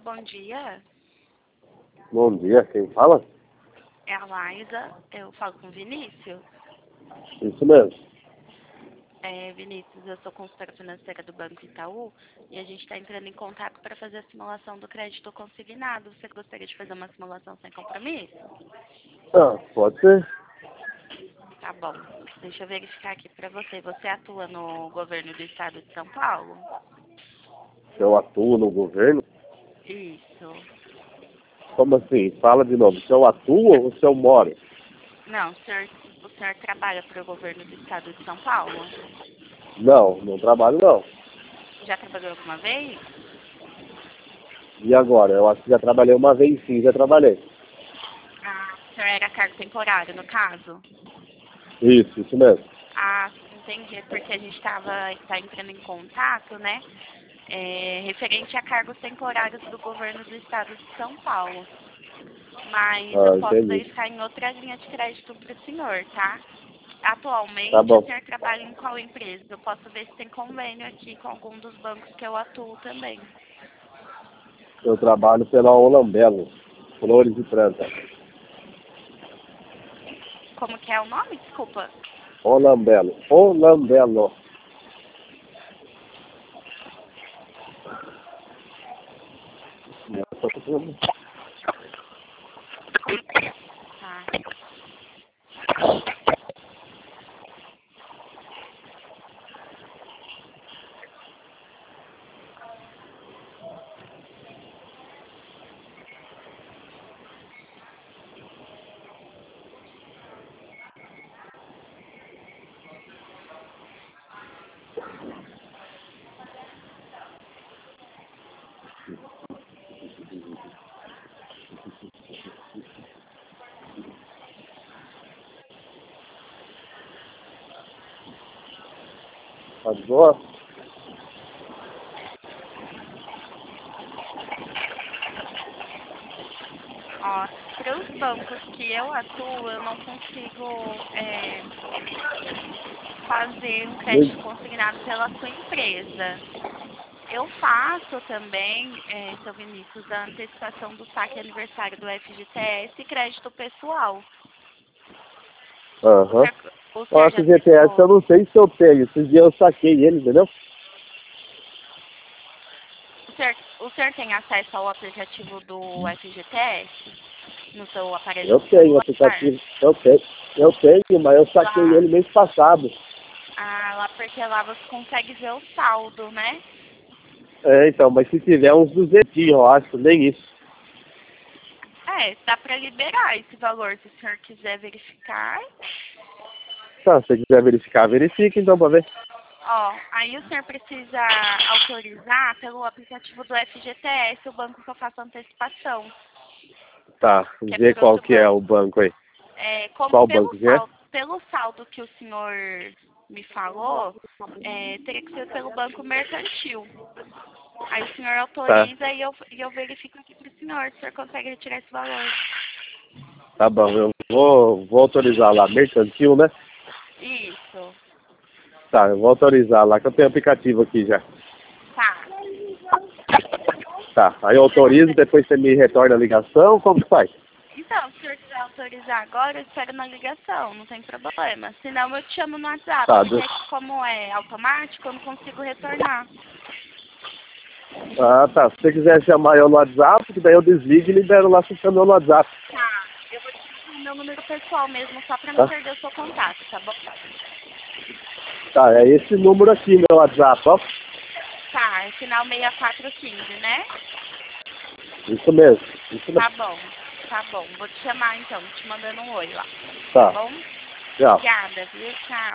bom dia. Bom dia, quem fala? É a Laísa, eu falo com o Vinícius. Isso mesmo. Vinícius, eu sou consultora financeira do Banco Itaú e a gente está entrando em contato para fazer a simulação do crédito consignado. Você gostaria de fazer uma simulação sem compromisso? Ah, pode ser. Tá bom. Deixa eu verificar aqui para você. Você atua no governo do estado de São Paulo? Se eu atuo no governo? Isso. Como assim? Fala de novo. Se eu atuo ou se eu moro? Não, o senhor trabalha para o governo do estado de São Paulo? Não, não trabalho não. Já trabalhou alguma vez? E agora? Eu acho que já trabalhei uma vez sim, já trabalhei. Ah, o senhor era cargo temporário, no caso? Isso mesmo. Ah, entendi. Porque a gente tá entrando em contato, né? Referente a cargos temporários do governo do estado de São Paulo. Mas eu Ah, posso entendi. verificar em outra linha de crédito para o senhor, tá? Atualmente, Tá o bom. senhor trabalha em qual empresa? Eu posso ver se tem convênio aqui com algum dos bancos que eu atuo também. Eu trabalho pela Olambelo, Flores de Planta. Como que é o nome? Desculpa. Olambelo. Olambelo. Tá. Tá de boa? Ó, para os bancos que eu atuo, eu não consigo fazer um crédito consignado pela sua empresa. Eu faço também, seu Vinícius, a antecipação do saque aniversário do FGTS e crédito pessoal. Aham. O O senhor já FGTS eu testou? não sei se eu tenho. Esses dias eu saquei ele, entendeu? O senhor tem acesso ao aplicativo do FGTS no seu aparelho Eu do tenho o celular? aplicativo. Eu tenho, mas eu saquei Lá, ele mês passado. lá porque lá você consegue ver o saldo, né? É, então, mas se tiver uns 200, eu acho, nem isso. Dá para liberar esse valor se o senhor quiser verificar. Tá, se você quiser verificar, verifica então pra ver. Ó, aí o senhor precisa autorizar pelo aplicativo do FGTS, o banco que eu faço antecipação, Tá, que é vê por qual outro que é banco. o banco aí. Como Qual banco que é? pelo saldo que o senhor me falou, teria que ser pelo banco mercantil. Aí o senhor Tá, autoriza e eu verifico aqui para o senhor consegue retirar esse valor. tá bom, eu vou autorizar lá, mercantil, né? Isso. Tá, eu vou autorizar lá, que eu tenho aplicativo aqui já. Tá. Tá, aí eu autorizo, depois você me retorna a ligação, como que faz? Então, se o senhor quiser autorizar agora, eu espero na ligação, não tem problema. Senão eu te chamo no WhatsApp, Tá, porque como é automático, eu não consigo retornar. tá, se você quiser chamar eu no WhatsApp, que daí eu desligo e libero lá você chama eu no WhatsApp. Tá, eu vou te dar o meu número pessoal mesmo, só pra não Tá? perder o seu contato, tá bom? Tá, é esse número aqui, meu WhatsApp, ó. Tá, é final 6415, né? Isso mesmo, isso Tá mesmo. bom, tá bom. Vou te chamar então, te mandando um oi lá. Tá Tá, bom? tchau. Obrigada, viu? Tchau.